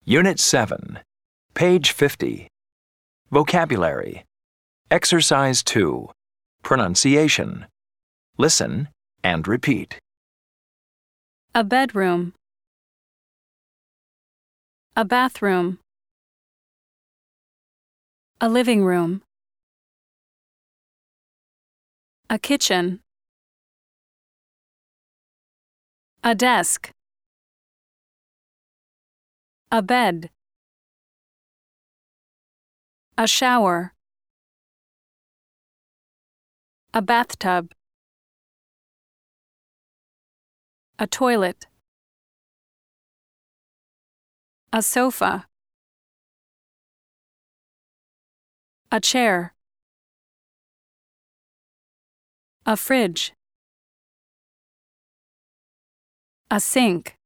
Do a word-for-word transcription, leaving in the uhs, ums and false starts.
Unit seven, page fifty. Vocabulary. Exercise two. Pronunciation. Listen and repeat. A bedroom. A bathroom. A living room. A kitchen. A desk. A bed. A shower. A bathtub. A toilet. A sofa. A chair. A fridge. A sink.